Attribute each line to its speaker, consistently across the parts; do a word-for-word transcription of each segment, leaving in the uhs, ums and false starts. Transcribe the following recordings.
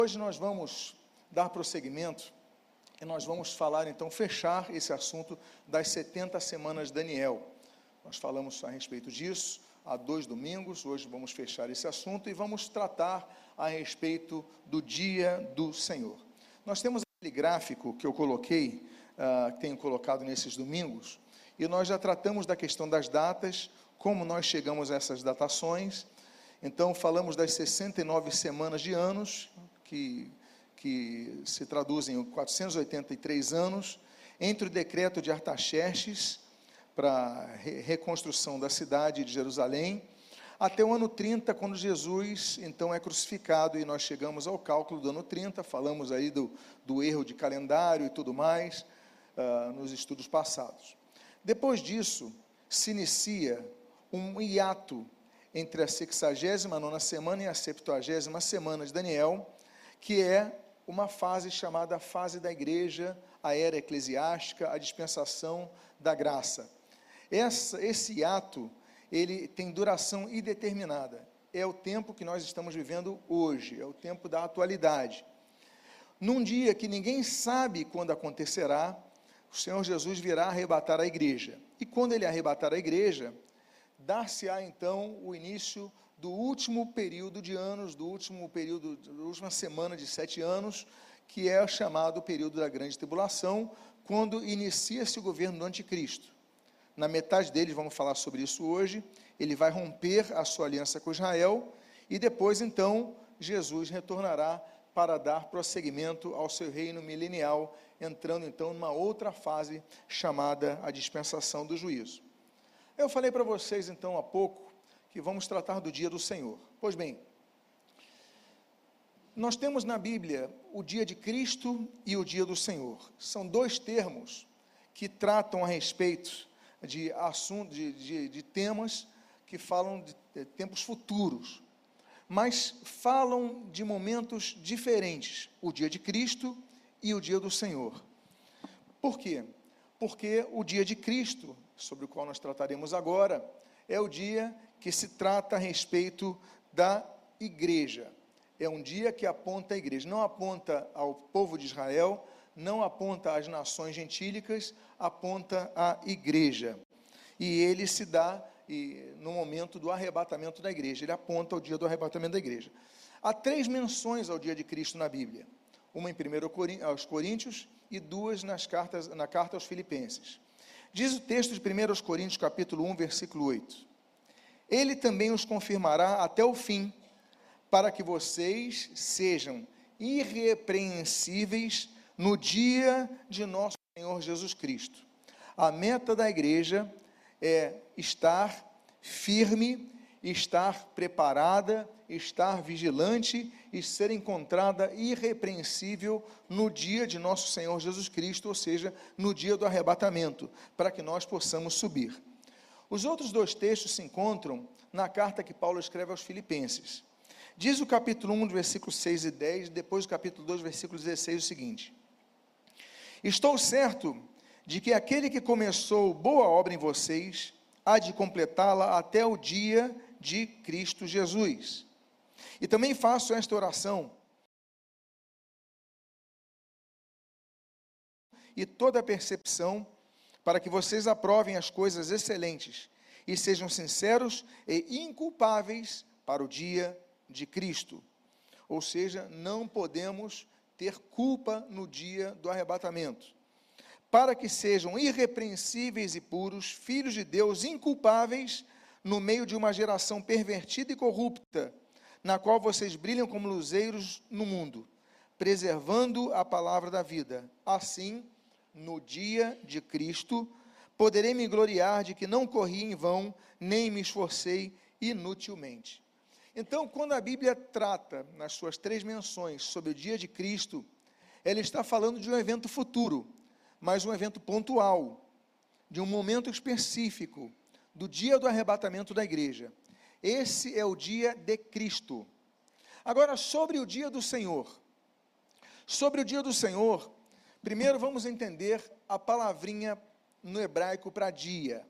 Speaker 1: Hoje nós vamos dar prosseguimento e nós vamos falar, então, fechar esse assunto das setenta semanas de Daniel. Nós falamos a respeito disso há dois domingos, hoje vamos fechar esse assunto e vamos tratar a respeito do dia do Senhor. Nós temos aquele gráfico que eu coloquei, uh, que tenho colocado nesses domingos, e nós já tratamos da questão das datas, como nós chegamos a essas datações. Então, falamos das sessenta e nove semanas de anos, que, que se traduzem em quatrocentos e oitenta e três anos, entre o decreto de Artaxerxes, para a reconstrução da cidade de Jerusalém, até o ano trinta, quando Jesus, então, é crucificado, e nós chegamos ao cálculo do ano trinta, falamos aí do, do erro de calendário e tudo mais, uh, nos estudos passados. Depois disso, se inicia um hiato entre a sexagésima nona semana e a septuagésima semana de Daniel, que é uma fase chamada fase da igreja, a era eclesiástica, a dispensação da graça. Essa, esse hiato, ele tem duração indeterminada. É o tempo que nós estamos vivendo hoje, é o tempo da atualidade. Num dia que ninguém sabe quando acontecerá, o Senhor Jesus virá arrebatar a igreja. E quando ele arrebatar a igreja, dar-se-á então o início do último período de anos, do último período, da última semana de sete anos, que é chamado período da grande tribulação, quando inicia-se o governo do anticristo. Na metade dele, vamos falar sobre isso hoje, ele vai romper a sua aliança com Israel, e depois então, Jesus retornará para dar prosseguimento ao seu reino milenial, entrando então numa outra fase, chamada a dispensação do juízo. Eu falei para vocês então há pouco, que vamos tratar do dia do Senhor. Pois bem, nós temos na Bíblia o dia de Cristo e o dia do Senhor. São dois termos que tratam a respeito de assuntos, de, de, de temas que falam de, de tempos futuros, mas falam de momentos diferentes, o dia de Cristo e o dia do Senhor. Por quê? Porque o dia de Cristo, sobre o qual nós trataremos agora, é o dia que se trata a respeito da igreja. É um dia que aponta a igreja, não aponta ao povo de Israel, não aponta às nações gentílicas, aponta à igreja. E ele se dá e, no momento do arrebatamento da igreja, ele aponta ao dia do arrebatamento da igreja. Há três menções ao dia de Cristo na Bíblia, uma em primeiro aos Coríntios e duas nas cartas, na carta aos Filipenses. Diz o texto de primeiro aos Coríntios, capítulo um, versículo oito. Ele também os confirmará até o fim, para que vocês sejam irrepreensíveis no dia de nosso Senhor Jesus Cristo. A meta da igreja é estar firme, estar preparada, estar vigilante e ser encontrada irrepreensível no dia de nosso Senhor Jesus Cristo, ou seja, no dia do arrebatamento, para que nós possamos subir. Os outros dois textos se encontram na carta que Paulo escreve aos Filipenses. Diz o capítulo um, versículos seis e dez, depois o capítulo dois, versículo dezesseis, o seguinte: estou certo de que aquele que começou boa obra em vocês, há de completá-la até o dia de Cristo Jesus. E também faço esta oração, e toda a percepção, para que vocês aprovem as coisas excelentes, e sejam sinceros e inculpáveis para o dia de Cristo. Ou seja, não podemos ter culpa no dia do arrebatamento. Para que sejam irrepreensíveis e puros, filhos de Deus inculpáveis, no meio de uma geração pervertida e corrupta, na qual vocês brilham como luzeiros no mundo, preservando a palavra da vida. Assim, no dia de Cristo, poderei me gloriar de que não corri em vão, nem me esforcei inutilmente. Então, quando a Bíblia trata, nas suas três menções, sobre o dia de Cristo, ela está falando de um evento futuro, mas um evento pontual, de um momento específico, do dia do arrebatamento da igreja. Esse é o dia de Cristo. Agora, sobre o dia do Senhor. Sobre o dia do Senhor, primeiro vamos entender a palavrinha no hebraico para dia.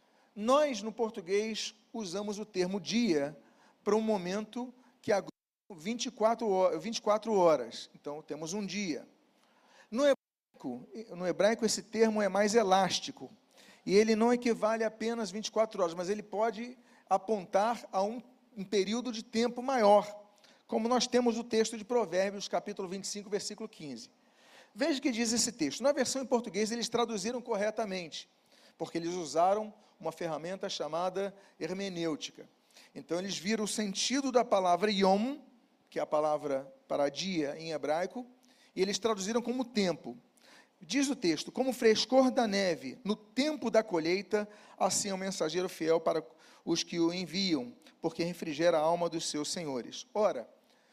Speaker 1: Nós, no português, usamos o termo dia para um momento que agrupa vinte e quatro horas, vinte e quatro horas, então temos um dia. No hebraico, no hebraico esse termo é mais elástico, e ele não equivale a apenas vinte e quatro horas, mas ele pode apontar a um, um período de tempo maior, como nós temos o texto de Provérbios, capítulo vinte e cinco, versículo quinze. Veja o que diz esse texto. Na versão em português, eles traduziram corretamente, porque eles usaram uma ferramenta chamada hermenêutica. Então, eles viram o sentido da palavra yom, que é a palavra para dia em hebraico, e eles traduziram como tempo. Diz o texto: como frescor da neve no tempo da colheita, assim é o mensageiro fiel para os que o enviam, porque refrigera a alma dos seus senhores. Ora,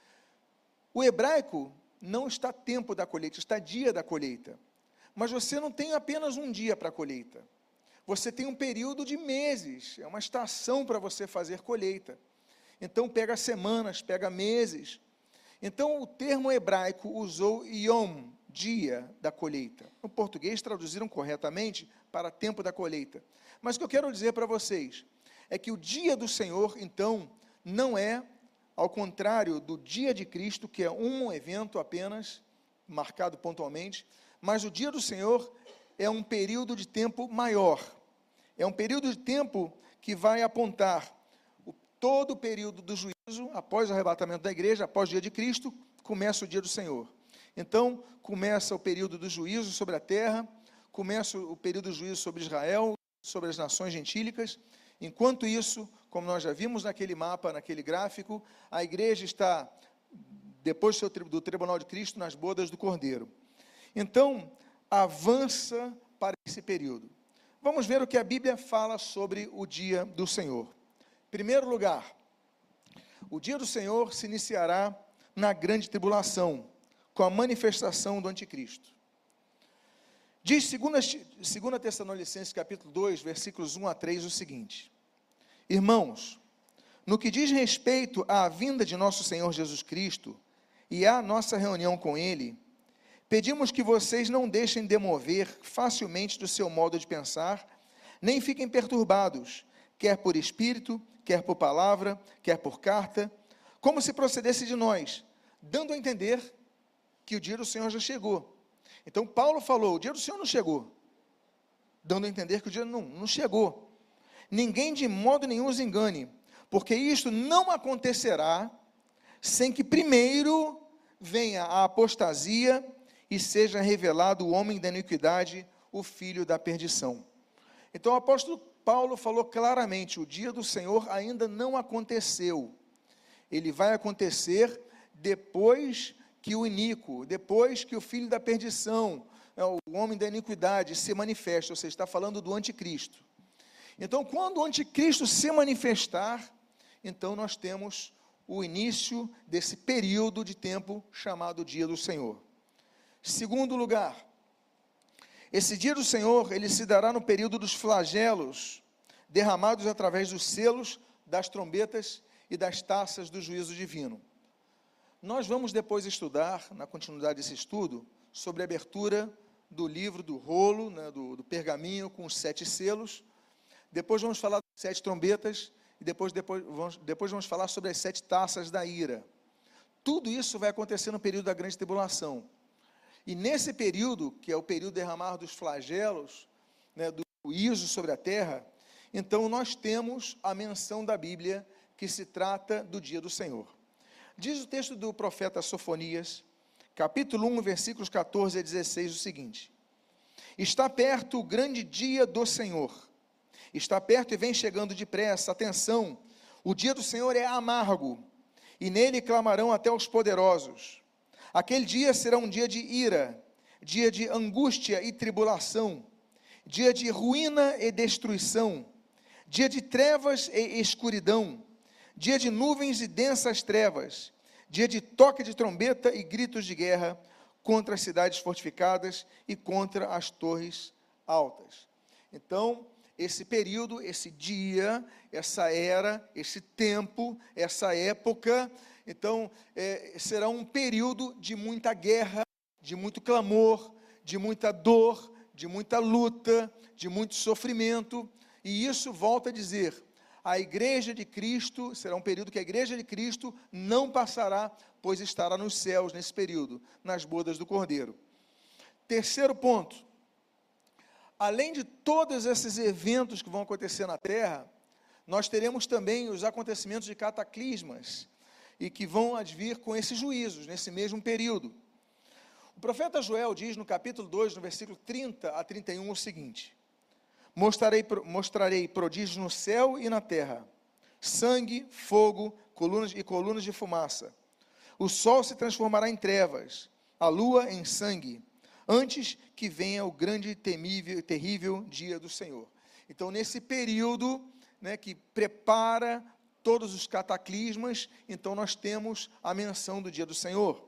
Speaker 1: o hebraico não está tempo da colheita, está dia da colheita. Mas você não tem apenas um dia para a colheita. Você tem um período de meses, é uma estação para você fazer colheita. Então, pega semanas, pega meses. Então, o termo hebraico usou yom, dia da colheita. No português, traduziram corretamente para tempo da colheita. Mas o que eu quero dizer para vocês é que o dia do Senhor, então, não é, ao contrário do dia de Cristo, que é um evento apenas, marcado pontualmente, mas o dia do Senhor é um período de tempo maior. É um período de tempo que vai apontar o, todo o período do juízo, após o arrebatamento da igreja, após o dia de Cristo, começa o dia do Senhor. Então, começa o período do juízo sobre a terra, começa o período do juízo sobre Israel, sobre as nações gentílicas. Enquanto isso, como nós já vimos naquele mapa, naquele gráfico, a igreja está, depois do tribunal de Cristo, nas bodas do Cordeiro. Então, avança para esse período. Vamos ver o que a Bíblia fala sobre o dia do Senhor. Em primeiro lugar, o dia do Senhor se iniciará na grande tribulação, com a manifestação do anticristo. Diz segunda Tessalonicenses, capítulo dois, versículos um a três, o seguinte: irmãos, no que diz respeito à vinda de nosso Senhor Jesus Cristo e à nossa reunião com Ele, pedimos que vocês não deixem demover facilmente do seu modo de pensar, nem fiquem perturbados, quer por espírito, quer por palavra, quer por carta, como se procedesse de nós, dando a entender que o dia do Senhor já chegou. Então, Paulo falou, o dia do Senhor não chegou, dando a entender que o dia não, não chegou. Ninguém de modo nenhum os engane, porque isto não acontecerá sem que primeiro venha a apostasia e seja revelado o homem da iniquidade, o filho da perdição. Então, o apóstolo Paulo falou claramente, o dia do Senhor ainda não aconteceu. Ele vai acontecer depois que o iníquo, depois que o filho da perdição, o homem da iniquidade se manifesta, ou seja, está falando do anticristo. Então, quando o anticristo se manifestar, então nós temos o início desse período de tempo chamado dia do Senhor. Segundo lugar, esse dia do Senhor, ele se dará no período dos flagelos, derramados através dos selos, das trombetas e das taças do juízo divino. Nós vamos depois estudar, na continuidade desse estudo, sobre a abertura do livro, do rolo, né, do, do pergaminho com os sete selos. Depois vamos falar das sete trombetas, e depois, depois, vamos, depois vamos falar sobre as sete taças da ira. Tudo isso vai acontecer no período da grande tribulação. E nesse período, que é o período derramar dos flagelos, né, do juízo sobre a terra, então nós temos a menção da Bíblia que se trata do dia do Senhor. Diz o texto do profeta Sofonias, capítulo um, versículos catorze a dezesseis, o seguinte: está perto o grande dia do Senhor, está perto e vem chegando depressa, atenção, o dia do Senhor é amargo, e nele clamarão até os poderosos. Aquele dia será um dia de ira, dia de angústia e tribulação, dia de ruína e destruição, dia de trevas e escuridão, dia de nuvens e densas trevas, dia de toque de trombeta e gritos de guerra contra as cidades fortificadas e contra as torres altas. Então, esse período, esse dia, essa era, esse tempo, essa época, então, é, será um período de muita guerra, de muito clamor, de muita dor, de muita luta, de muito sofrimento, e isso, volta a dizer, A igreja de Cristo, será um período que a igreja de Cristo não passará, pois estará nos céus nesse período, nas bodas do Cordeiro. Terceiro ponto, além de todos esses eventos que vão acontecer na terra, nós teremos também os acontecimentos de cataclismas, e que vão advir com esses juízos, nesse mesmo período. O profeta Joel diz no capítulo dois, no versículo trinta a trinta e um, o seguinte: Mostrarei, mostrarei prodígios no céu e na terra, sangue, fogo, colunas e colunas de fumaça. O sol se transformará em trevas, a lua em sangue, antes que venha o grande e temível, terrível dia do Senhor. Então, nesse período, né, que prepara todos os cataclismas, então nós temos a menção do dia do Senhor.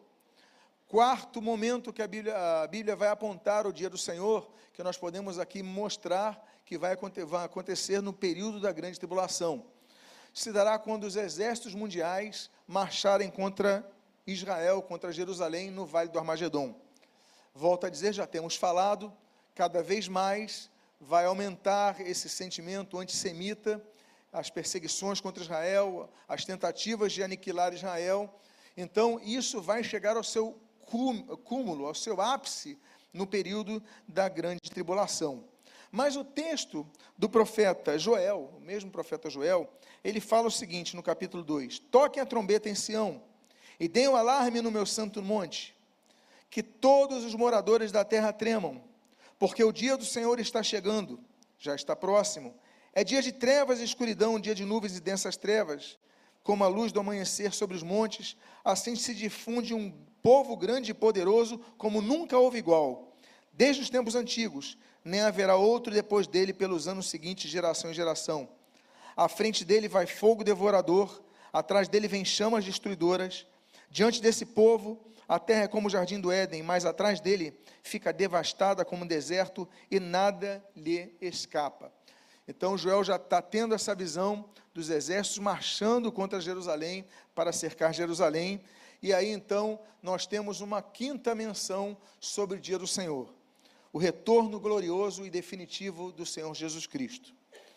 Speaker 1: Quarto momento que a Bíblia, a Bíblia vai apontar o dia do Senhor, que nós podemos aqui mostrar que vai acontecer no período da grande tribulação. Se dará quando os exércitos mundiais marcharem contra Israel, contra Jerusalém, no Vale do Armagedom. Volto a dizer, já temos falado, cada vez mais vai aumentar esse sentimento antissemita, as perseguições contra Israel, as tentativas de aniquilar Israel. Então, isso vai chegar ao seu cúmulo, ao seu ápice, no período da grande tribulação. Mas o texto do profeta Joel, o mesmo profeta Joel, ele fala o seguinte no capítulo dois: Toquem a trombeta em Sião, e deem o alarme no meu santo monte, que todos os moradores da terra tremam, porque o dia do Senhor está chegando, já está próximo. É dia de trevas e escuridão, dia de nuvens e densas trevas, como a luz do amanhecer sobre os montes, assim se difunde um povo grande e poderoso, como nunca houve igual, desde os tempos antigos, nem haverá outro depois dele pelos anos seguintes, geração em geração. À frente dele vai fogo devorador, atrás dele vem chamas destruidoras. Diante desse povo, a terra é como o jardim do Éden, mas atrás dele fica devastada como um deserto, e nada lhe escapa. Então Joel já está tendo essa visão dos exércitos marchando contra Jerusalém, para cercar Jerusalém, e aí então nós temos uma quinta menção sobre o dia do Senhor, o retorno glorioso e definitivo do Senhor Jesus Cristo.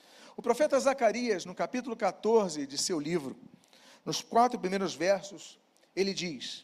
Speaker 1: O profeta Zacarias, no capítulo catorze de seu livro, nos quatro primeiros versos, ele diz: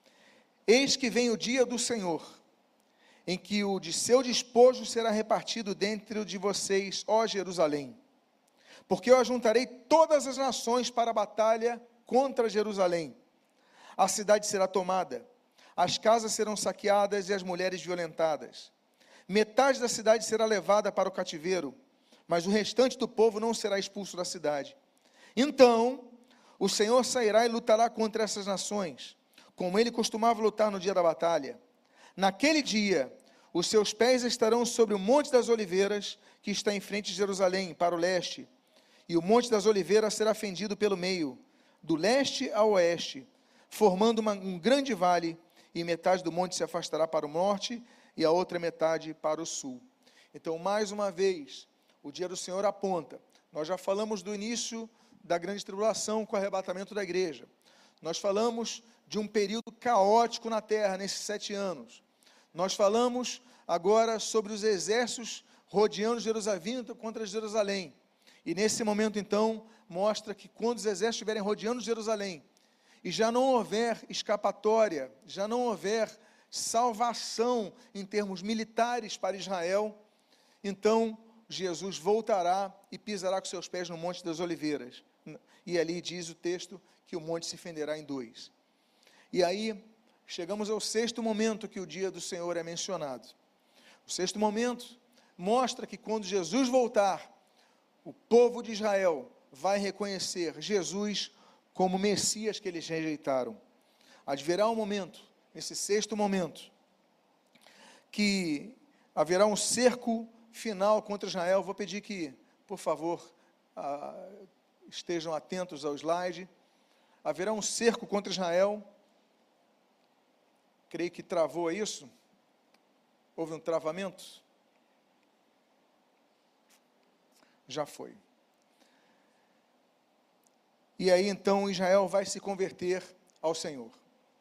Speaker 1: Eis que vem o dia do Senhor, em que o de seu despojo será repartido dentro de vocês, ó Jerusalém. Porque eu ajuntarei todas as nações para a batalha contra Jerusalém. A cidade será tomada, as casas serão saqueadas e as mulheres violentadas. Metade da cidade será levada para o cativeiro, mas o restante do povo não será expulso da cidade. Então, o Senhor sairá e lutará contra essas nações, como ele costumava lutar no dia da batalha. Naquele dia, os seus pés estarão sobre o Monte das Oliveiras, que está em frente de Jerusalém, para o leste, e o Monte das Oliveiras será fendido pelo meio, do leste ao oeste, formando uma, um grande vale, e metade do monte se afastará para o norte, e a outra metade para o sul. Então, mais uma vez, o dia do Senhor aponta. Nós já falamos do início da grande tribulação com o arrebatamento da igreja. Nós falamos de um período caótico na terra, nesses sete anos. Nós falamos agora sobre os exércitos rodeando Jerusalém contra Jerusalém. E nesse momento, então, mostra que quando os exércitos estiverem rodeando Jerusalém, e já não houver escapatória, já não houver salvação em termos militares para Israel, então Jesus voltará e pisará com seus pés no Monte das Oliveiras. E ali diz o texto que o monte se fenderá em dois. E aí, chegamos ao sexto momento que o dia do Senhor é mencionado. O sexto momento mostra que quando Jesus voltar, o povo de Israel vai reconhecer Jesus como Messias que eles rejeitaram. Haverá um momento, nesse sexto momento, que haverá um cerco final contra Israel. Vou pedir que, por favor, ah, estejam atentos ao slide. Haverá um cerco contra Israel. Creio que travou isso. Houve um travamento? Já foi. E aí então Israel vai se converter ao Senhor.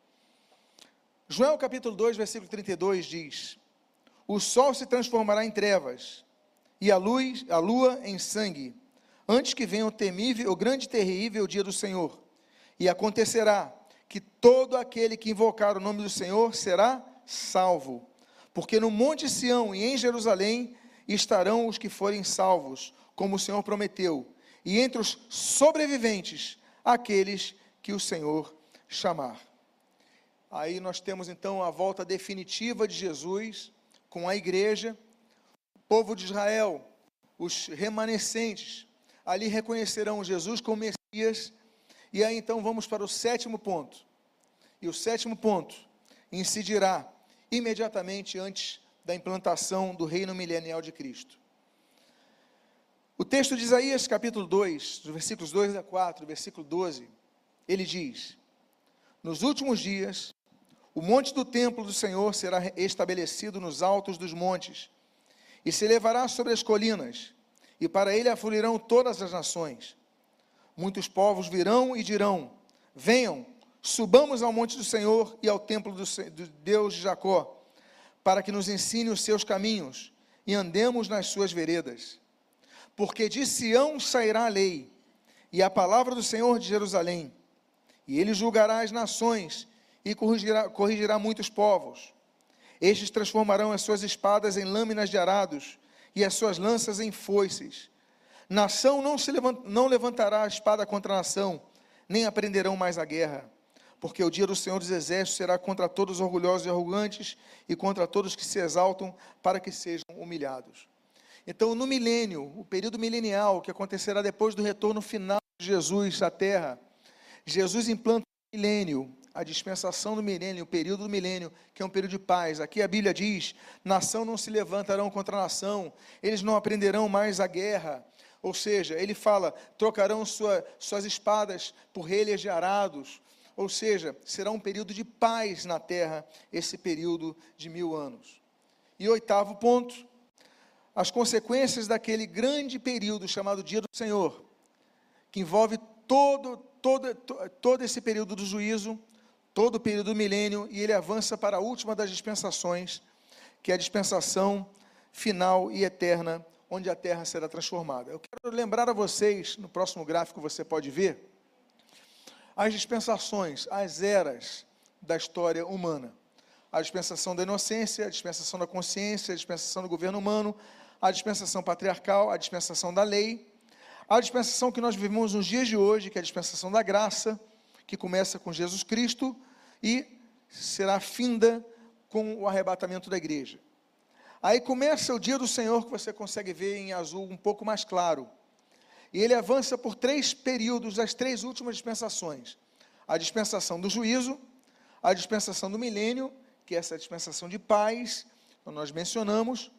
Speaker 1: Joel capítulo dois, versículo trinta e dois diz: O sol se transformará em trevas, e a luz, a lua em sangue, antes que venha o temível, o grande e terrível dia do Senhor. E acontecerá que todo aquele que invocar o nome do Senhor será salvo. Porque no monte Sião e em Jerusalém estarão os que forem salvos, como o Senhor prometeu, e entre os sobreviventes, aqueles que o Senhor chamar. Aí nós temos então a volta definitiva de Jesus com a igreja, o povo de Israel, os remanescentes, ali reconhecerão Jesus como Messias. E aí então vamos para o sétimo ponto. E o sétimo ponto incidirá imediatamente antes da implantação do reino milenial de Cristo. O texto de Isaías, capítulo dois, dos versículos dois a quatro, versículo doze, ele diz: nos últimos dias, o monte do templo do Senhor será estabelecido nos altos dos montes, e se elevará sobre as colinas, e para ele afluirão todas as nações. Muitos povos virão e dirão: venham, subamos ao monte do Senhor e ao templo do, do Deus de Jacó, para que nos ensine os seus caminhos, e andemos nas suas veredas. Porque de Sião sairá a lei, e a palavra do Senhor de Jerusalém, e ele julgará as nações, e corrigirá, corrigirá muitos povos. Estes transformarão as suas espadas em lâminas de arados, e as suas lanças em foices. Nação não, se levant, não levantará a espada contra a nação, nem aprenderão mais a guerra. Porque o dia do Senhor dos Exércitos será contra todos os orgulhosos e arrogantes, e contra todos que se exaltam, para que sejam humilhados. Então, no milênio, o período milenial, que acontecerá depois do retorno final de Jesus à terra, Jesus implanta o milênio, a dispensação do milênio, o período do milênio, que é um período de paz. Aqui a Bíblia diz: nação não se levantarão contra nação, eles não aprenderão mais a guerra. Ou seja, ele fala, trocarão sua, suas espadas por relhas de arados. Ou seja, será um período de paz na terra, esse período de mil anos. E oitavo ponto, as consequências daquele grande período chamado Dia do Senhor, que envolve todo, todo, todo esse período do juízo, todo o período do milênio, e ele avança para a última das dispensações, que é a dispensação final e eterna, onde a terra será transformada. Eu quero lembrar a vocês, no próximo gráfico você pode ver, as dispensações, as eras da história humana. A dispensação da inocência, a dispensação da consciência, a dispensação do governo humano, a dispensação patriarcal, a dispensação da lei, a dispensação que nós vivemos nos dias de hoje, que é a dispensação da graça, que começa com Jesus Cristo e será finda com o arrebatamento da igreja. Aí começa o dia do Senhor, que você consegue ver em azul um pouco mais claro. E ele avança por três períodos, as três últimas dispensações. A dispensação do juízo, a dispensação do milênio, que é essa dispensação de paz, que nós mencionamos,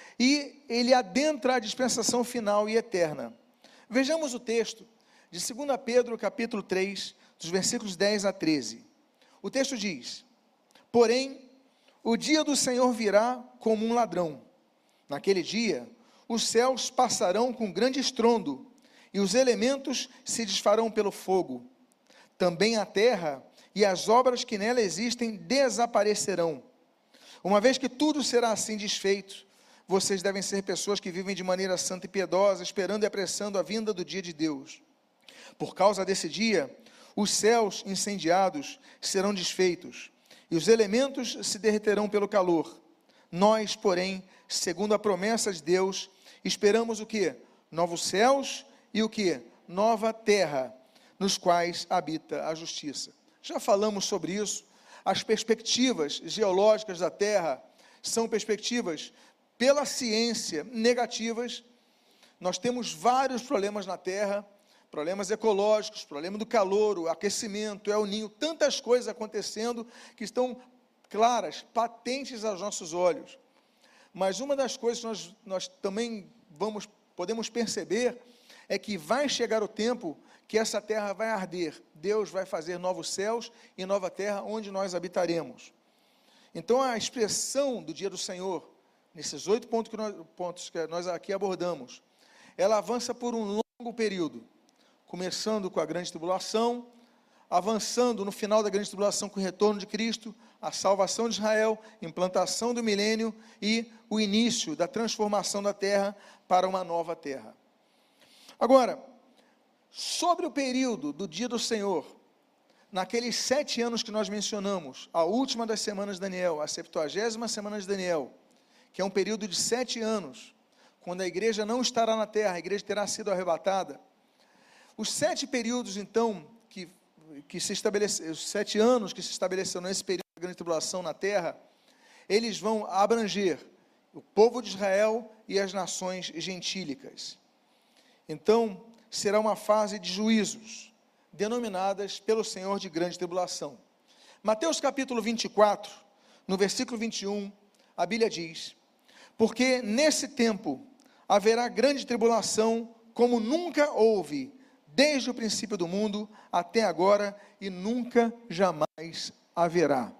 Speaker 1: e ele adentra a dispensação final e eterna. Vejamos o texto de dois Pedro, capítulo três, dos versículos dez a treze. O texto diz: porém, o dia do Senhor virá como um ladrão. Naquele dia, os céus passarão com grande estrondo, e os elementos se desfarão pelo fogo. Também a terra e as obras que nela existem desaparecerão. Uma vez que tudo será assim desfeito, vocês devem ser pessoas que vivem de maneira santa e piedosa, esperando e apressando a vinda do dia de Deus. Por causa desse dia, os céus incendiados serão desfeitos, e os elementos se derreterão pelo calor. Nós, porém, segundo a promessa de Deus, esperamos o quê? Novos céus e o quê? Nova terra, nos quais habita a justiça. Já falamos sobre isso. As perspectivas geológicas da terra são perspectivas, pela ciência, negativas. Nós temos vários problemas na terra, problemas ecológicos, problema do calor, o aquecimento, El Ninho, tantas coisas acontecendo que estão claras, patentes aos nossos olhos. Mas uma das coisas que nós, nós também vamos, podemos perceber é que vai chegar o tempo que essa terra vai arder. Deus vai fazer novos céus e nova terra onde nós habitaremos. Então a expressão do dia do Senhor, nesses oito pontos que nós, pontos que nós aqui abordamos, ela avança por um longo período, começando com a grande tribulação, avançando no final da grande tribulação com o retorno de Cristo, a salvação de Israel, implantação do milênio e o início da transformação da terra para uma nova terra. Agora, sobre o período do dia do Senhor, naqueles sete anos que nós mencionamos, a última das semanas de Daniel, a septuagésima semana de Daniel, que é um período de sete anos, quando a igreja não estará na terra, a igreja terá sido arrebatada. Os sete períodos, então, que, que se estabeleceram, os sete anos que se estabeleceram nesse período da grande tribulação na terra, eles vão abranger o povo de Israel e as nações gentílicas. Então, será uma fase de juízos, denominadas pelo Senhor de grande tribulação. Mateus capítulo vinte e quatro, no versículo vinte e um, a Bíblia diz: porque nesse tempo haverá grande tribulação, como nunca houve, desde o princípio do mundo até agora, e nunca jamais haverá.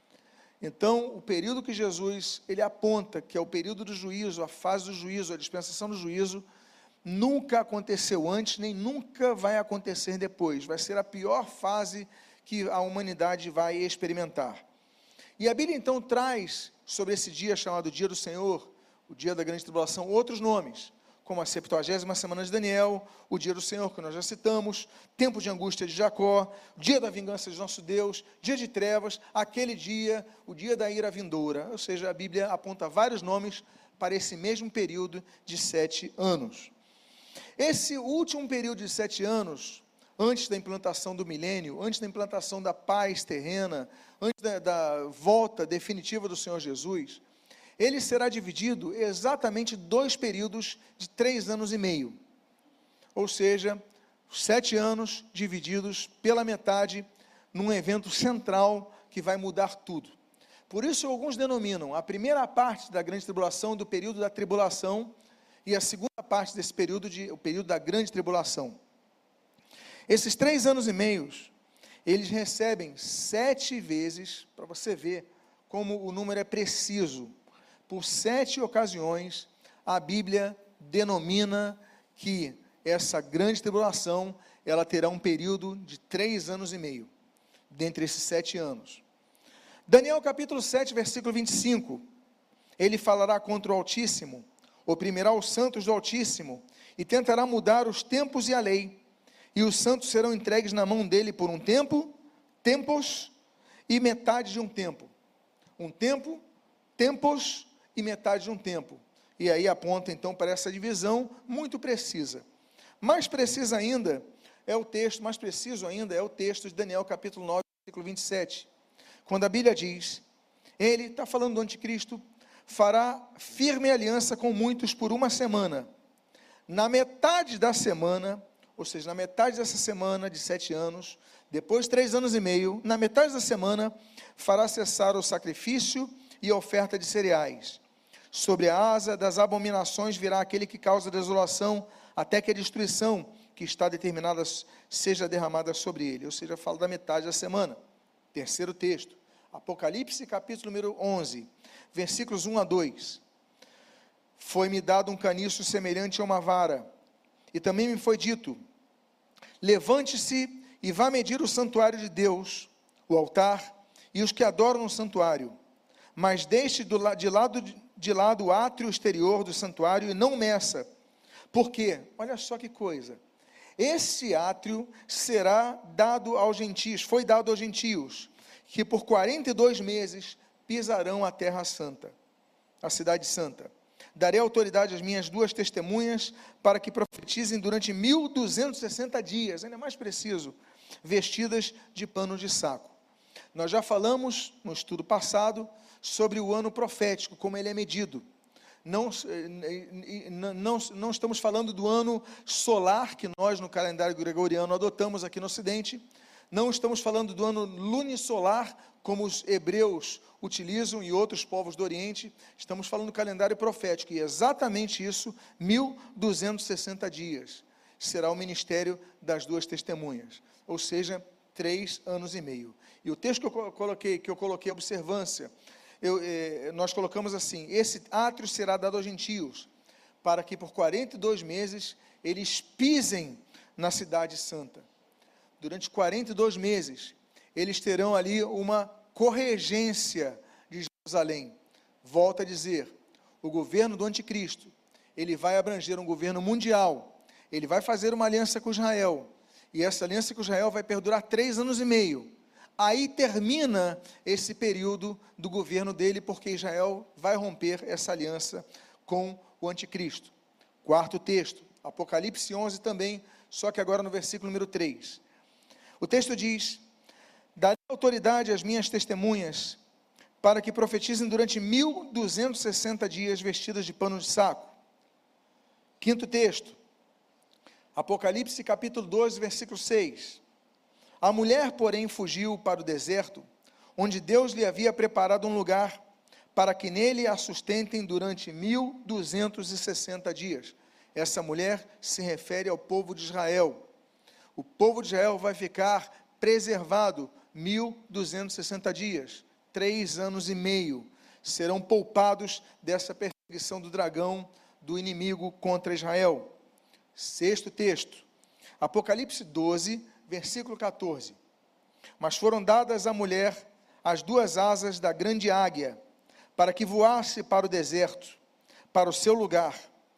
Speaker 1: Então, o período que Jesus, ele aponta, que é o período do juízo, a fase do juízo, a dispensação do juízo, nunca aconteceu antes, nem nunca vai acontecer depois. Vai ser a pior fase que a humanidade vai experimentar. E a Bíblia então traz sobre esse dia chamado Dia do Senhor, o dia da grande tribulação, outros nomes, como a septuagésima semana de Daniel, o dia do Senhor, que nós já citamos, tempo de angústia de Jacó, dia da vingança de nosso Deus, dia de trevas, aquele dia, o dia da ira vindoura. Ou seja, a Bíblia aponta vários nomes para esse mesmo período de sete anos. Esse último período de sete anos, antes da implantação do milênio, antes da implantação da paz terrena, antes da, da volta definitiva do Senhor Jesus, ele será dividido exatamente em dois períodos de três anos e meio. Ou seja, sete anos divididos pela metade, num evento central que vai mudar tudo. Por isso, alguns denominam a primeira parte da grande tribulação do período da tribulação, e a segunda parte desse período, de, o período da grande tribulação. Esses três anos e meios, eles recebem sete vezes, para você ver como o número é preciso, por sete ocasiões, a Bíblia denomina que essa grande tribulação, ela terá um período de três anos e meio, dentre esses sete anos. Daniel capítulo sete, versículo vinte e cinco, ele falará contra o Altíssimo, oprimirá os santos do Altíssimo, e tentará mudar os tempos e a lei, e os santos serão entregues na mão dele por um tempo, tempos e metade de um tempo. Um tempo, tempos e metade de um tempo. E aí aponta então para essa divisão muito precisa. Mais precisa ainda é o texto, mais preciso ainda é o texto de Daniel capítulo nove, versículo vinte e sete, quando a Bíblia diz, ele está falando do anticristo, fará firme aliança com muitos por uma semana. Na metade da semana, ou seja, na metade dessa semana de sete anos, depois de três anos e meio, na metade da semana, fará cessar o sacrifício e a oferta de cereais. Sobre a asa das abominações virá aquele que causa desolação, até que a destruição que está determinada seja derramada sobre ele. Ou seja, fala da metade da semana. Terceiro texto, Apocalipse capítulo número onze, versículos um a dois. Foi-me dado um caniço semelhante a uma vara, e também me foi dito, levante-se e vá medir o santuário de Deus, o altar, e os que adoram no santuário, mas deixe do la- de, lado, de lado o átrio exterior do santuário, e não meça, porque, olha só que coisa, esse átrio será dado aos gentios, foi dado aos gentios, que por quarenta e dois meses pisarão a terra santa, a cidade santa. Darei autoridade às minhas duas testemunhas, para que profetizem durante mil duzentos e sessenta dias, ainda mais preciso, vestidas de pano de saco. Nós já falamos, no estudo passado, sobre o ano profético, como ele é medido. Não, não, não estamos falando do ano solar, que nós no calendário gregoriano adotamos aqui no Ocidente, não estamos falando do ano lunisolar, como os hebreus utilizam e outros povos do Oriente, estamos falando do calendário profético, e exatamente isso, mil duzentos e sessenta dias, será o ministério das duas testemunhas, ou seja, três anos e meio. E o texto que eu coloquei, que eu coloquei observância, eu, eh, nós colocamos assim, esse átrio será dado aos gentios, para que por quarenta e dois meses, eles pisem na cidade santa. Durante quarenta e dois meses, eles terão ali uma corregência de Jerusalém. Volto a dizer, o governo do anticristo, ele vai abranger um governo mundial, ele vai fazer uma aliança com Israel, e essa aliança com Israel vai perdurar três anos e meio. Aí termina esse período do governo dele, porque Israel vai romper essa aliança com o anticristo. Quarto texto, Apocalipse onze também, só que agora no versículo número três. O texto diz: darei autoridade às minhas testemunhas, para que profetizem durante mil duzentos e sessenta dias, vestidas de pano de saco. Quinto texto, Apocalipse capítulo doze, versículo seis. A mulher, porém, fugiu para o deserto, onde Deus lhe havia preparado um lugar, para que nele a sustentem durante mil duzentos e sessenta dias. Essa mulher se refere ao povo de Israel. O povo de Israel vai ficar preservado mil duzentos e sessenta dias, três anos e meio, serão poupados dessa perseguição do dragão, do inimigo contra Israel. Sexto texto, Apocalipse doze, versículo quatorze. Mas foram dadas à mulher as duas asas da grande águia, para que voasse para o deserto, para o seu lugar.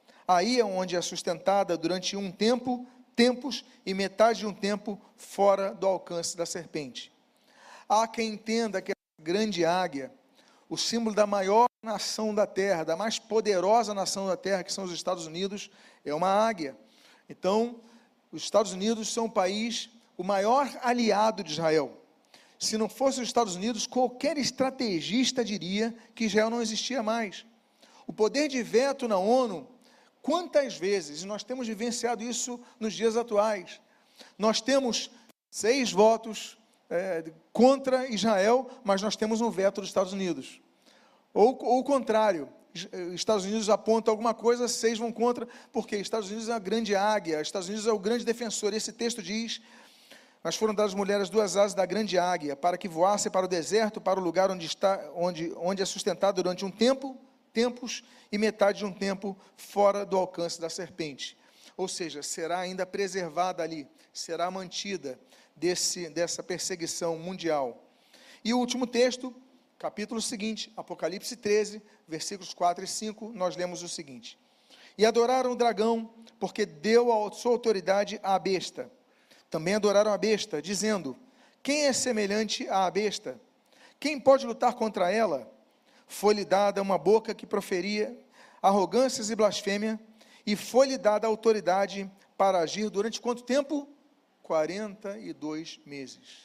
Speaker 1: Aí é onde é sustentada durante um tempo, tempos e metade de um tempo fora do alcance da serpente. Há quem entenda que a grande águia, o símbolo da maior nação da terra, da mais poderosa nação da terra, que são os Estados Unidos, é uma águia. Então, os Estados Unidos são o país, o maior aliado de Israel. Se não fosse os Estados Unidos, qualquer estrategista diria que Israel não existia mais. O poder de veto na ONU, quantas vezes, e nós temos vivenciado isso nos dias atuais, nós temos seis votos é, contra Israel, mas nós temos um veto dos Estados Unidos. Ou, ou o contrário, Estados Unidos aponta alguma coisa, seis vão contra, porque Estados Unidos é a grande águia, Estados Unidos é o grande defensor. Esse texto diz: mas foram dadas às mulheres duas asas da grande águia, para que voasse para o deserto, para o lugar onde, está, onde, onde é sustentado durante um tempo, tempos, e metade de um tempo fora do alcance da serpente. Ou seja, será ainda preservada ali, será mantida desse, dessa perseguição mundial. E o último texto, capítulo seguinte, Apocalipse treze, versículos quatro e cinco, nós lemos o seguinte: e adoraram o dragão, porque deu a sua autoridade à besta. Também adoraram a besta, dizendo: quem é semelhante à besta? Quem pode lutar contra ela? Foi-lhe dada uma boca que proferia arrogâncias e blasfêmia, e foi-lhe dada autoridade para agir durante quanto tempo? quarenta e dois meses.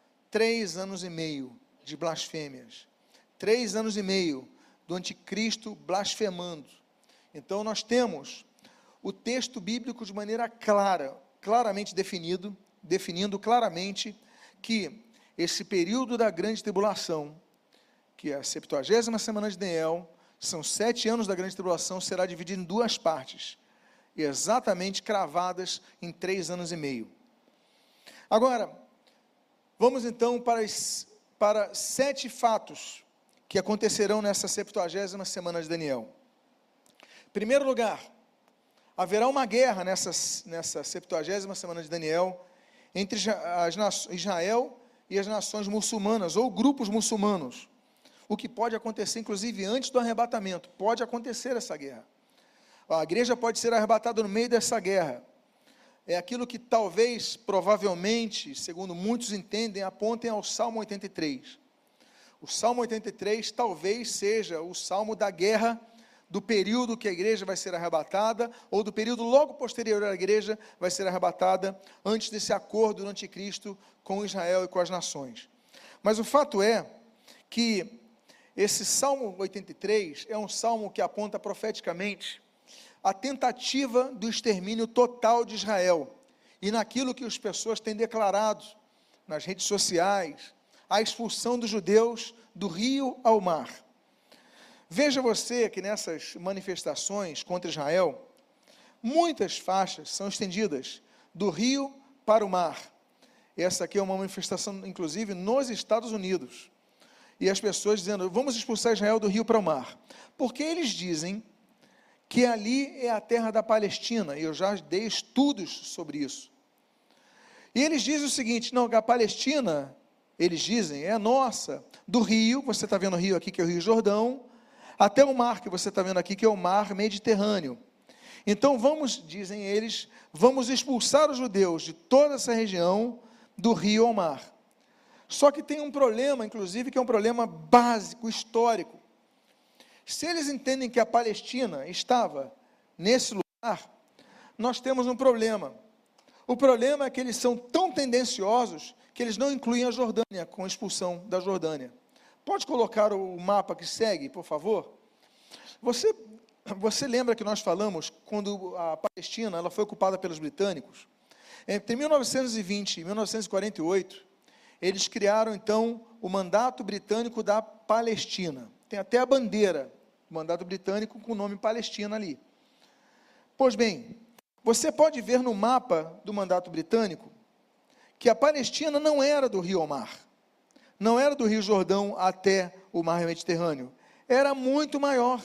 Speaker 1: Três anos e meio de blasfêmias. Três anos e meio do anticristo blasfemando. Então nós temos o texto bíblico de maneira clara, claramente definido, definindo claramente que esse período da grande tribulação, que é a septuagésima semana de Daniel, são sete anos da grande tribulação, será dividido em duas partes, exatamente cravadas em três anos e meio. Agora, vamos então para, para sete fatos que acontecerão nessa septuagésima semana de Daniel. Em primeiro lugar, haverá uma guerra nessa, nessa septuagésima semana de Daniel, entre as, Israel e as nações muçulmanas, ou grupos muçulmanos, o que pode acontecer, inclusive, antes do arrebatamento. Pode acontecer essa guerra. A igreja pode ser arrebatada no meio dessa guerra. É aquilo que talvez, provavelmente, segundo muitos entendem, apontem ao Salmo oitenta e três. O Salmo oitenta e três talvez seja o salmo da guerra, do período que a igreja vai ser arrebatada, ou do período logo posterior à igreja vai ser arrebatada, antes desse acordo do anticristo com Israel e com as nações. Mas o fato é que esse Salmo oitenta e três é um salmo que aponta profeticamente a tentativa do extermínio total de Israel, e naquilo que as pessoas têm declarado nas redes sociais, a expulsão dos judeus do rio ao mar. Veja você que nessas manifestações contra Israel, muitas faixas são estendidas do rio para o mar. Essa aqui é uma manifestação, inclusive, nos Estados Unidos. E as pessoas dizendo: vamos expulsar Israel do rio para o mar. Porque eles dizem que ali é a terra da Palestina, e eu já dei estudos sobre isso. E eles dizem o seguinte: não, a Palestina, eles dizem, é nossa, do rio, você está vendo o rio aqui, que é o Rio Jordão, até o mar que você está vendo aqui, que é o mar Mediterrâneo. Então vamos, dizem eles, vamos expulsar os judeus de toda essa região, do rio ao mar. Só que tem um problema, inclusive, que é um problema básico, histórico. Se eles entendem que a Palestina estava nesse lugar, nós temos um problema. O problema é que eles são tão tendenciosos que eles não incluem a Jordânia, com a expulsão da Jordânia. Pode colocar o mapa que segue, por favor? Você, você lembra que nós falamos, quando a Palestina ela foi ocupada pelos britânicos? Entre mil novecentos e vinte e mil novecentos e quarenta e oito, eles criaram, então, o Mandato Britânico da Palestina. Tem até a bandeira do Mandato Britânico com o nome Palestina ali. Pois bem, você pode ver no mapa do Mandato Britânico que a Palestina não era do rio ao mar, não era do rio Jordão até o mar Mediterrâneo, era muito maior.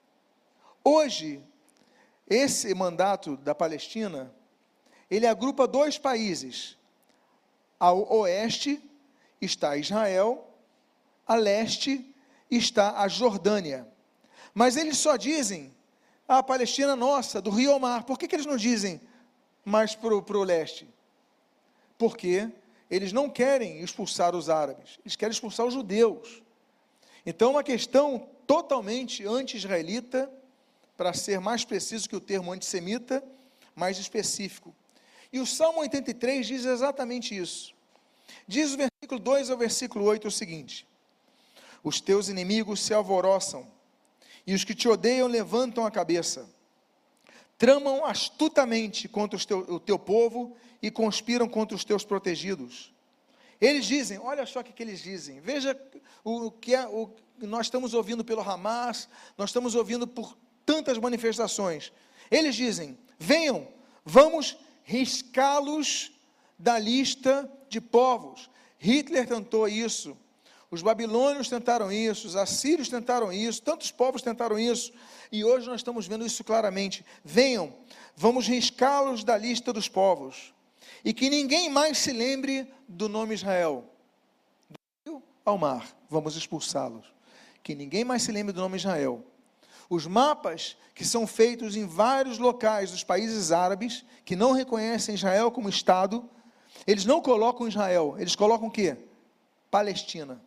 Speaker 1: Hoje, esse mandato da Palestina, ele agrupa dois países. Ao oeste está Israel, a leste está a Jordânia. Mas eles só dizem, a Palestina nossa, do rio ao mar. Por que, que eles não dizem mais para o leste? Porque eles não querem expulsar os árabes, eles querem expulsar os judeus. Então, uma questão totalmente anti-israelita, para ser mais preciso que o termo antissemita, mais específico. E o Salmo oitenta e três diz exatamente isso. Diz o versículo dois ao versículo oito o seguinte: os teus inimigos se alvoroçam, e os que te odeiam levantam a cabeça. Tramam astutamente contra os teu, o teu povo e conspiram contra os teus protegidos. Eles dizem, olha só o que, que eles dizem, veja o que é, o, nós estamos ouvindo pelo Hamas, nós estamos ouvindo por tantas manifestações. Eles dizem, venham, vamos riscá-los da lista de povos. Hitler tentou isso, os babilônios tentaram isso, os assírios tentaram isso, tantos povos tentaram isso, e hoje nós estamos vendo isso claramente. Venham, vamos riscá-los da lista dos povos, e que ninguém mais se lembre do nome Israel. Do rio ao mar, vamos expulsá-los. Que ninguém mais se lembre do nome Israel. Os mapas que são feitos em vários locais dos países árabes, que não reconhecem Israel como Estado, eles não colocam Israel, eles colocam o quê? Palestina.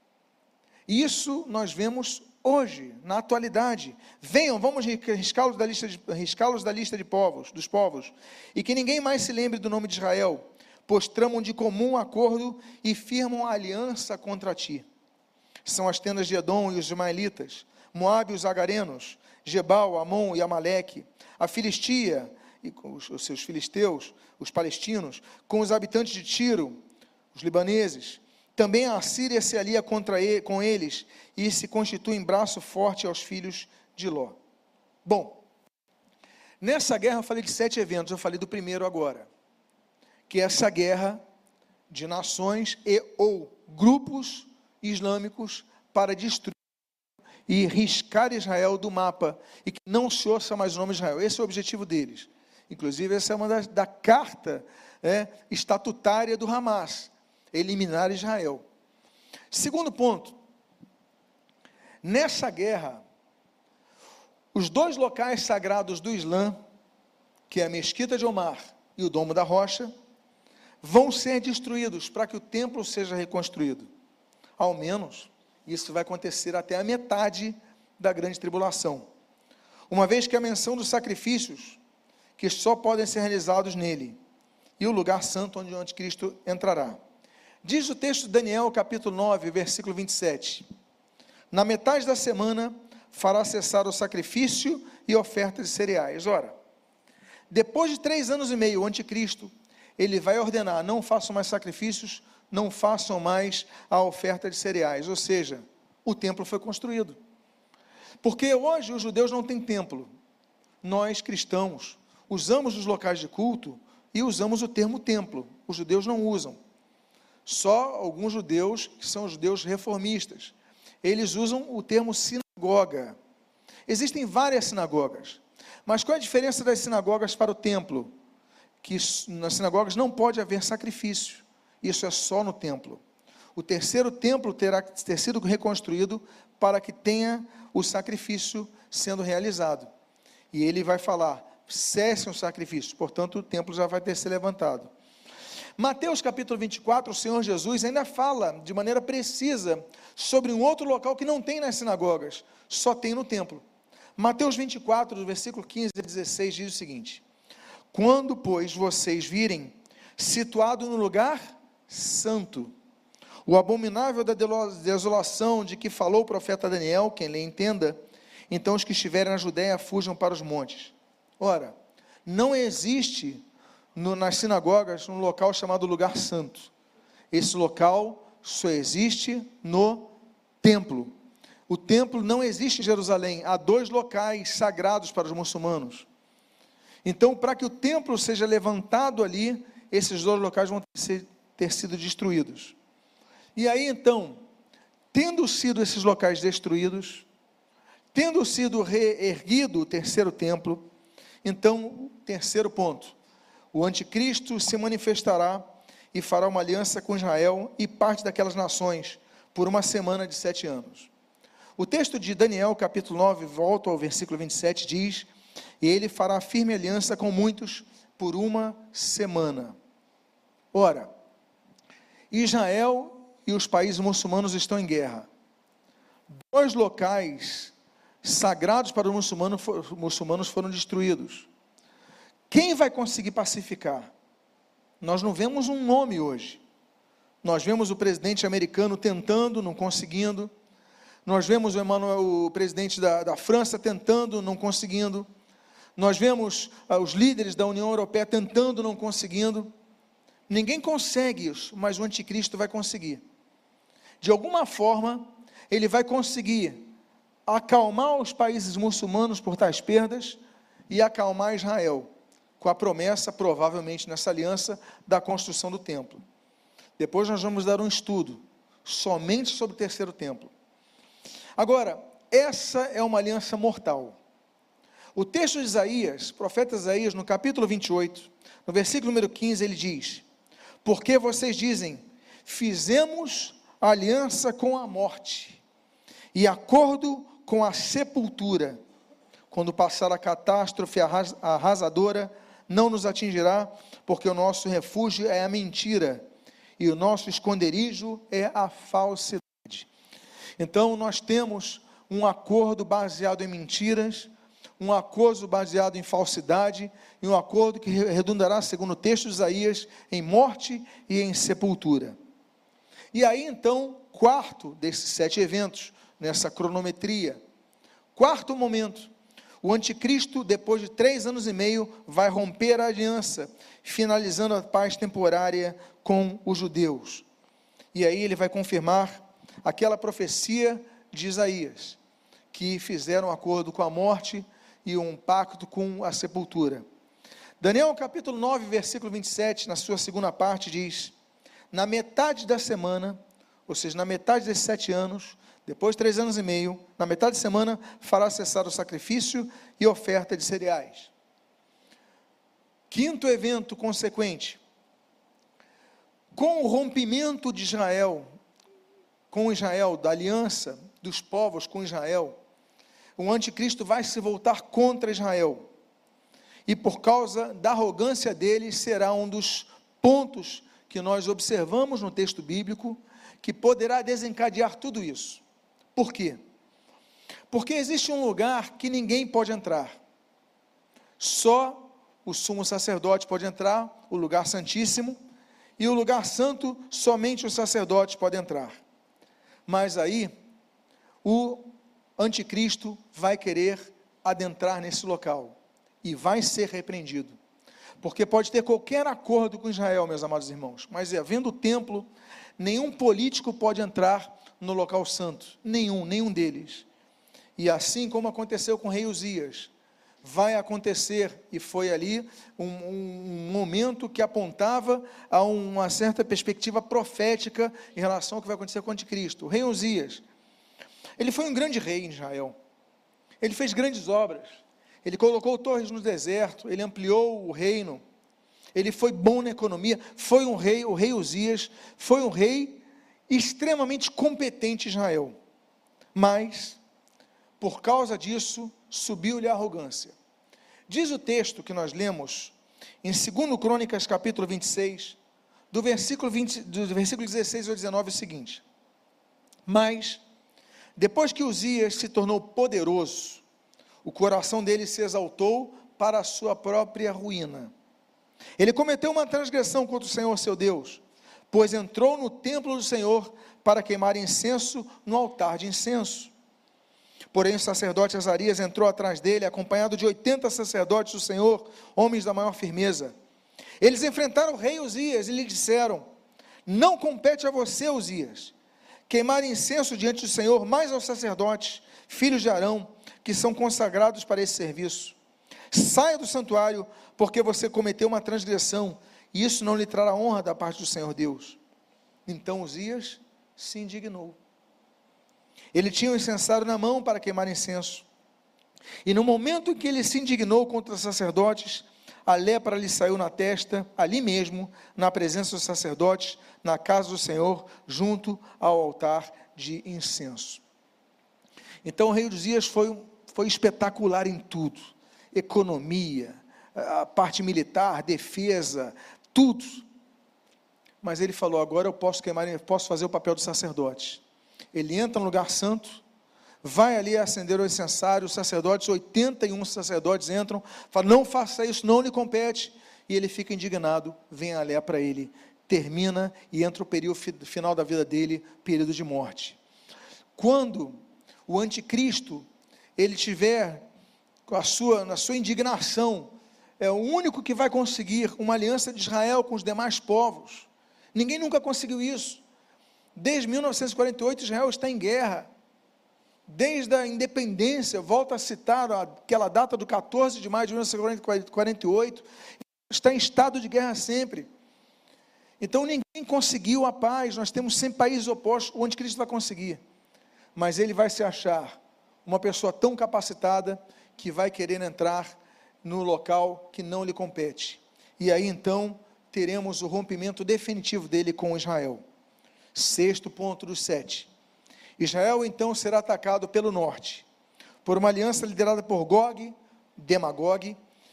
Speaker 1: Isso nós vemos hoje, na atualidade. Venham, vamos riscá-los da lista de, riscá-los da lista de povos, dos povos, e que ninguém mais se lembre do nome de Israel, pois tramam de comum acordo e firmam a aliança contra ti. São as tendas de Edom e os ismaelitas, Moabe e os agarenos, Gebal, Amon e Amaleque, a Filistia e os, os seus filisteus, os palestinos, com os habitantes de Tiro, os libaneses. Também a Assíria se alia contra ele, com eles e se constitui em braço forte aos filhos de Ló. Bom, nessa guerra eu falei de sete eventos, eu falei do primeiro agora, que é essa guerra de nações e ou grupos islâmicos para destruir e riscar Israel do mapa, e que não se ouça mais o nome de Israel. Esse é o objetivo deles. Inclusive, essa é uma da, da carta é, estatutária do Hamas, eliminar Israel. Segundo ponto, nessa guerra, os dois locais sagrados do Islã, que é a Mesquita de Omar e o Domo da Rocha, vão ser destruídos para que o templo seja reconstruído. Ao menos, isso vai acontecer até a metade da grande tribulação. Uma vez que a menção dos sacrifícios, que só podem ser realizados nele, e o lugar santo onde o anticristo entrará. Diz o texto de Daniel, capítulo nove, versículo vinte e sete. Na metade da semana, fará cessar o sacrifício e oferta de cereais. Ora, depois de três anos e meio, o anticristo, ele vai ordenar, não façam mais sacrifícios, não façam mais a oferta de cereais, ou seja, o templo foi construído. Porque hoje os judeus não têm templo. Nós, cristãos, usamos os locais de culto e usamos o termo templo. Os judeus não usam. Só alguns judeus, que são os judeus reformistas, eles usam o termo sinagoga. Existem várias sinagogas, mas qual é a diferença das sinagogas para o templo? Que nas sinagogas não pode haver sacrifício. Isso é só no templo. O terceiro templo terá que ter sido reconstruído para que tenha o sacrifício sendo realizado. E ele vai falar, cessem os sacrifícios. Portanto, o templo já vai ter se levantado. Mateus capítulo vinte e quatro, o Senhor Jesus ainda fala de maneira precisa sobre um outro local que não tem nas sinagogas, só tem no templo. Mateus vinte e quatro, do versículo quinze a dezesseis, diz o seguinte: quando, pois, vocês virem situado no lugar santo o abominável da desolação de que falou o profeta Daniel, quem lhe entenda, então os que estiverem na Judéia fujam para os montes. Ora, não existe no, nas sinagogas um local chamado lugar santo. Esse local só existe no templo. O templo não existe em Jerusalém. Há dois locais sagrados para os muçulmanos. Então, para que o templo seja levantado ali, esses dois locais vão ter, ter sido destruídos. E aí, então, tendo sido esses locais destruídos, tendo sido reerguido o terceiro templo, então, terceiro ponto, o anticristo se manifestará e fará uma aliança com Israel e parte daquelas nações, por uma semana de sete anos. O texto de Daniel, capítulo nove, volta ao versículo vinte e sete, diz: e ele fará firme aliança com muitos por uma semana. Ora, Israel e os países muçulmanos estão em guerra. Dois locais sagrados para os muçulmanos, muçulmanos foram destruídos. Quem vai conseguir pacificar? Nós não vemos um nome hoje. Nós vemos o presidente americano tentando, não conseguindo. Nós vemos o, Emmanuel, o presidente da, da França tentando, não conseguindo. Nós vemos ah, os líderes da União Europeia tentando, não conseguindo. Ninguém consegue isso, mas o anticristo vai conseguir. De alguma forma, ele vai conseguir acalmar os países muçulmanos por tais perdas e acalmar Israel, com a promessa, provavelmente nessa aliança, da construção do templo. Depois nós vamos dar um estudo somente sobre o terceiro templo. Agora, essa é uma aliança mortal. O texto de Isaías, profeta Isaías, no capítulo vinte e oito, no versículo número quinze, ele diz: porque vocês dizem, fizemos aliança com a morte, e acordo com a sepultura, quando passar a catástrofe arrasadora, não nos atingirá, porque o nosso refúgio é a mentira, e o nosso esconderijo é a falsidade. Então, nós temos um acordo baseado em mentiras, um acordo baseado em falsidade, e um acordo que redundará, segundo o texto de Isaías, em morte e em sepultura. E aí, então, quarto desses sete eventos, nessa cronometria, quarto momento, o anticristo, depois de três anos e meio, vai romper a aliança, finalizando a paz temporária com os judeus. E aí ele vai confirmar aquela profecia de Isaías, que fizeram um acordo com a morte e um pacto com a sepultura. Daniel, capítulo nove, versículo vinte e sete, na sua segunda parte, diz: na metade da semana, ou seja, na metade desses sete anos, depois de três anos e meio, na metade da semana, fará cessar o sacrifício e oferta de cereais. Quinto evento consequente: com o rompimento de Israel, com Israel, da aliança dos povos com Israel, o anticristo vai se voltar contra Israel, e por causa da arrogância dele, será um dos pontos que nós observamos no texto bíblico, que poderá desencadear tudo isso. Por quê? Porque existe um lugar que ninguém pode entrar, só o sumo sacerdote pode entrar, o lugar santíssimo, e o lugar santo, somente os sacerdotes podem entrar. Mas aí, o anticristo vai querer adentrar nesse local, e vai ser repreendido, porque pode ter qualquer acordo com Israel, meus amados irmãos, mas havendo o templo, nenhum político pode entrar no local santo, nenhum, nenhum deles. E assim como aconteceu com o rei Uzias, vai acontecer, e foi ali um, um, um momento que apontava a uma certa perspectiva profética em relação ao que vai acontecer com o anticristo. O rei Uzias, ele foi um grande rei em Israel, ele fez grandes obras, ele colocou torres no deserto, ele ampliou o reino, ele foi bom na economia, foi um rei, o rei Uzias, foi um rei extremamente competente em Israel, mas, por causa disso, subiu-lhe a arrogância. Diz o texto que nós lemos em segundo Crônicas, capítulo vinte e seis, do versículo, vinte, do versículo dezesseis ao dezenove, o seguinte: mas, depois que Uzias se tornou poderoso, o coração dele se exaltou para a sua própria ruína. Ele cometeu uma transgressão contra o Senhor seu Deus, pois entrou no templo do Senhor para queimar incenso no altar de incenso. Porém o sacerdote Azarias entrou atrás dele, acompanhado de oitenta sacerdotes do Senhor, homens da maior firmeza. Eles enfrentaram o rei Uzias e lhe disseram: não compete a você, Uzias, queimar incenso diante do Senhor, mais aos sacerdotes, filhos de Arão, que são consagrados para esse serviço. Saia do santuário, porque você cometeu uma transgressão, e isso não lhe trará honra da parte do Senhor Deus. Então Uzias se indignou. Ele tinha um incensário na mão para queimar incenso, e no momento em que ele se indignou contra os sacerdotes, a lepra lhe saiu na testa, ali mesmo, na presença dos sacerdotes, na casa do Senhor, junto ao altar de incenso. Então o rei Uzias foi, foi espetacular em tudo, economia, a parte militar, defesa, tudo, mas ele falou: agora eu posso queimar, eu posso fazer o papel do sacerdote. Ele entra no lugar santo, vai ali acender o incensário, os sacerdotes, oitenta e um sacerdotes entram, falam: não faça isso, não lhe compete, e ele fica indignado, vem a lepra, ele termina, e entra o período final da vida dele, período de morte. Quando o anticristo, ele tiver com a sua, na sua indignação, é o único que vai conseguir uma aliança de Israel com os demais povos. Ninguém nunca conseguiu isso. Desde mil novecentos e quarenta e oito, Israel está em guerra. Desde a independência, volto a citar aquela data do quatorze de maio de mil novecentos e quarenta e oito, está em estado de guerra sempre. Então ninguém conseguiu a paz, nós temos sempre países opostos, o anticristo vai conseguir. Mas ele vai se achar uma pessoa tão capacitada que vai querer entrar no local que não lhe compete. E aí então teremos o rompimento definitivo dele com Israel. Sexto ponto dos sete. Israel então será atacado pelo norte, por uma aliança liderada por Gog, Demagog,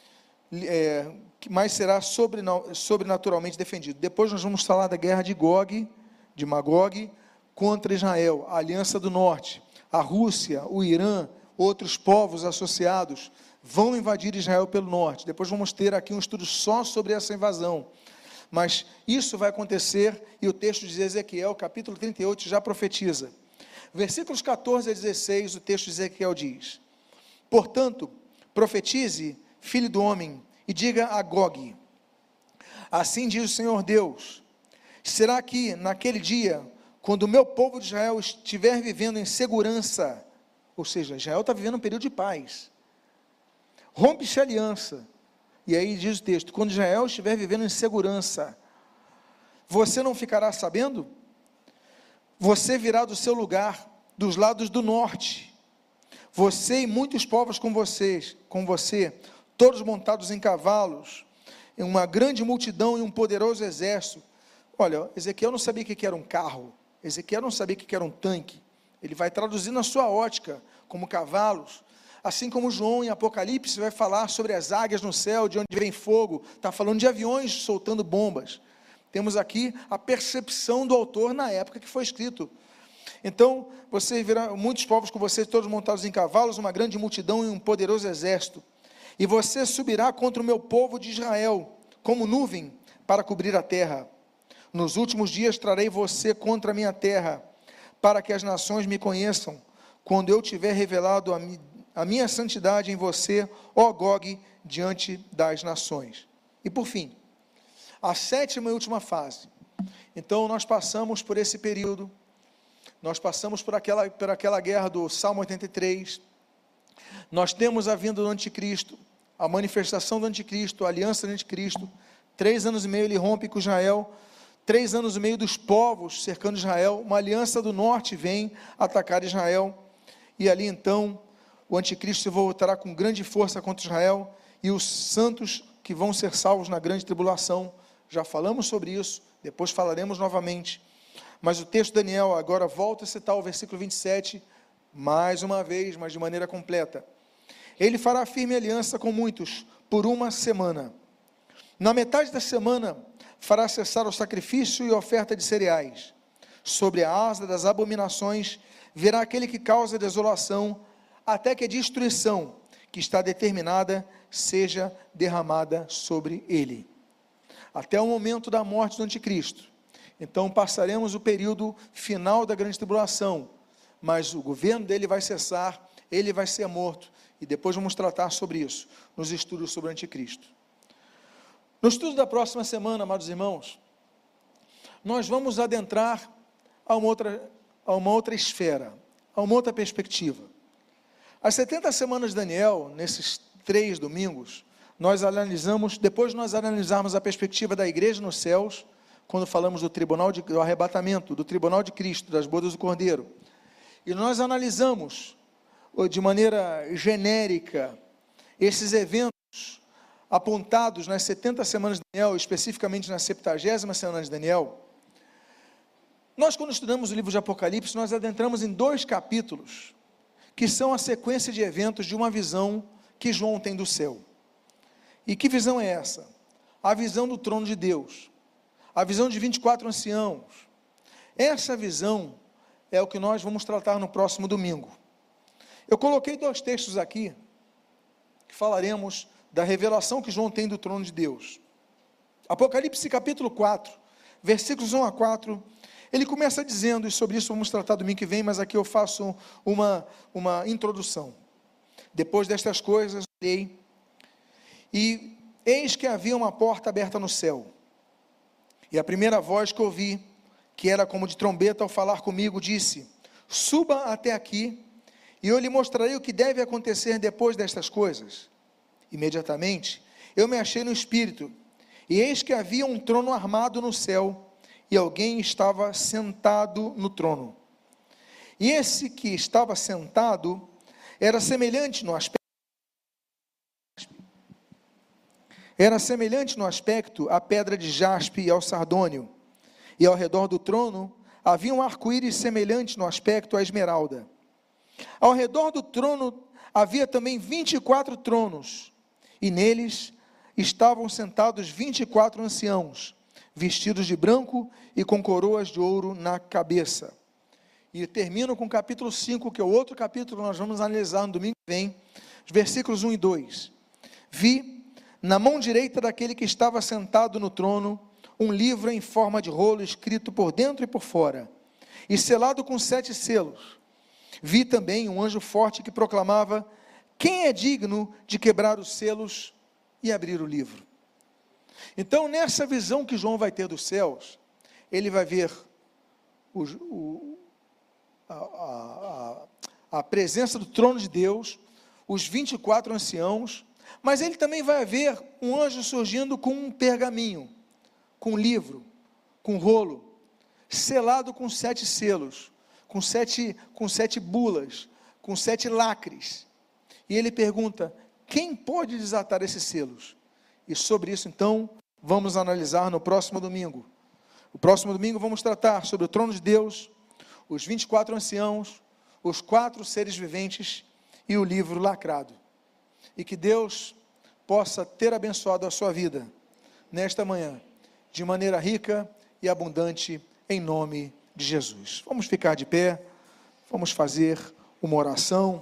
Speaker 1: é, mas será sobrenaturalmente defendido. Depois nós vamos falar da guerra de Gog, de Magog, contra Israel, a aliança do norte. A Rússia, o Irã, outros povos associados vão invadir Israel pelo norte. Depois vamos ter aqui um estudo só sobre essa invasão. Mas isso vai acontecer, e o texto de Ezequiel, capítulo trinta e oito, já profetiza. Versículos catorze a dezesseis, o texto de Ezequiel diz: portanto, profetize, filho do homem, e diga a Gog: assim diz o Senhor Deus, será que naquele dia, quando o meu povo de Israel estiver vivendo em segurança, ou seja, Israel está vivendo um período de paz, rompe-se a aliança, e aí diz o texto: quando Israel estiver vivendo em segurança, você não ficará sabendo? Você virá do seu lugar, dos lados do norte, você e muitos povos com vocês, com você, todos montados em cavalos, em uma grande multidão e um poderoso exército. Olha, Ezequiel não sabia o que era um carro, Ezequiel não sabia o que era um tanque, ele vai traduzir na sua ótica, como cavalos, assim como João em Apocalipse vai falar sobre as águias no céu, de onde vem fogo, está falando de aviões soltando bombas. Temos aqui a percepção do autor na época que foi escrito. Então, você verá muitos povos com você, todos montados em cavalos, uma grande multidão e um poderoso exército. E você subirá contra o meu povo de Israel, como nuvem, para cobrir a terra. Nos últimos dias trarei você contra a minha terra, para que as nações me conheçam, quando eu tiver revelado a, mi, a minha santidade em você, ó Gog, diante das nações. E por fim, a sétima e última fase. Então nós passamos por esse período, nós passamos por aquela, por aquela guerra do Salmo oitenta e três, nós temos a vinda do anticristo, a manifestação do anticristo, a aliança do anticristo, três anos e meio ele rompe com Israel, três anos e meio dos povos cercando Israel, uma aliança do norte vem atacar Israel, e ali então o anticristo se voltará com grande força contra Israel, e os santos que vão ser salvos na grande tribulação. Já falamos sobre isso, depois falaremos novamente, mas o texto de Daniel agora volta a citar o versículo vinte e sete, mais uma vez, mas de maneira completa. ele fará firme aliança com muitos, por uma semana. Na metade da semana, fará cessar o sacrifício e a oferta de cereais. Sobre a asa das abominações, virá aquele que causa desolação, até que a destruição, que está determinada, seja derramada sobre ele. Até o momento da morte do anticristo. Então passaremos o período final da grande tribulação, mas o governo dele vai cessar, ele vai ser morto, e depois vamos tratar sobre isso, nos estudos sobre o anticristo. No estudo da próxima semana, amados irmãos, nós vamos adentrar a uma outra, a uma outra esfera, a uma outra perspectiva. As setenta semanas de Daniel, nesses três domingos, nós analisamos, depois de nós analisarmos a perspectiva da igreja nos céus, quando falamos do tribunal de, do arrebatamento, do tribunal de Cristo, das bodas do Cordeiro, e nós analisamos de maneira genérica esses eventos apontados nas setenta semanas de Daniel, especificamente na septagésima semana de Daniel. Nós, quando estudamos o livro de Apocalipse, nós adentramos em dois capítulos, que são a sequência de eventos de uma visão que João tem do céu. E que visão é essa? A visão do trono de Deus, a visão de vinte e quatro anciãos. Essa visão é o que nós vamos tratar no próximo domingo. Eu coloquei dois textos aqui, que falaremos da revelação que João tem do trono de Deus. Apocalipse capítulo quatro, versículos um a quatro, ele começa dizendo, e sobre isso vamos tratar domingo que vem, mas aqui eu faço uma, uma introdução. Depois destas coisas, olhei, e eis que havia uma porta aberta no céu, e a primeira voz que ouvi, que era como de trombeta ao falar comigo, disse: suba até aqui, e eu lhe mostrarei o que deve acontecer depois destas coisas. Imediatamente, eu me achei no espírito, e eis que havia um trono armado no céu, e alguém estava sentado no trono. E esse que estava sentado, era semelhante no aspecto, era semelhante no aspecto à pedra de jaspe e ao sardônio, e ao redor do trono, havia um arco-íris semelhante no aspecto à esmeralda. Ao redor do trono, havia também vinte e quatro tronos, e neles estavam sentados vinte e quatro anciãos, vestidos de branco e com coroas de ouro na cabeça. E termino com o capítulo cinco, que é o outro capítulo que nós vamos analisar no domingo que vem, os versículos um e dois. Vi, na mão direita daquele que estava sentado no trono, um livro em forma de rolo, escrito por dentro e por fora, e selado com sete selos. Vi também um anjo forte que proclamava: quem é digno de quebrar os selos e abrir o livro? Então, nessa visão que João vai ter dos céus, ele vai ver o, o, a, a, a presença do trono de Deus, os vinte e quatro anciãos, mas ele também vai ver um anjo surgindo com um pergaminho, com um livro, com um rolo, selado com sete selos, com sete, com sete bulas, com sete lacres. E ele pergunta: quem pode desatar esses selos? E sobre isso, então, vamos analisar no próximo domingo. No próximo domingo vamos tratar sobre o trono de Deus, os vinte e quatro anciãos, os quatro seres viventes e o livro lacrado. E que Deus possa ter abençoado a sua vida nesta manhã, de maneira rica e abundante, em nome de Jesus. Vamos ficar de pé, vamos fazer uma oração.